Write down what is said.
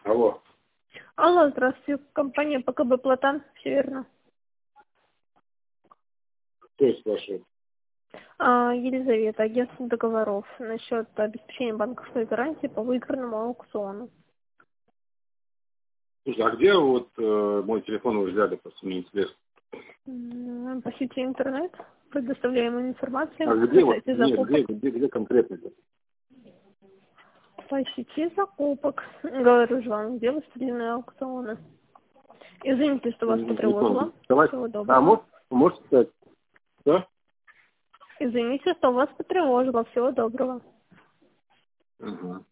Алло. Алло, здравствуйте. Компания ПКБ «Платан». Все верно. Кто спрашивает? Елизавета, агентство договоров насчет обеспечения банковской гарантии по выигранному аукциону. Слушай, а где вот мой телефон вы взяли, просто мне интересно? По сети интернет предоставляемая информация. А где вот, Сайте нет, закупок. где конкретно это? По сети закупок. Говорю же вам, где выставлены аукционы. Извините, что вас Не потревожила. понял. Давайте. Всего доброго. Можете сказать? Да? Извините, что вас потревожила. Всего доброго. Угу.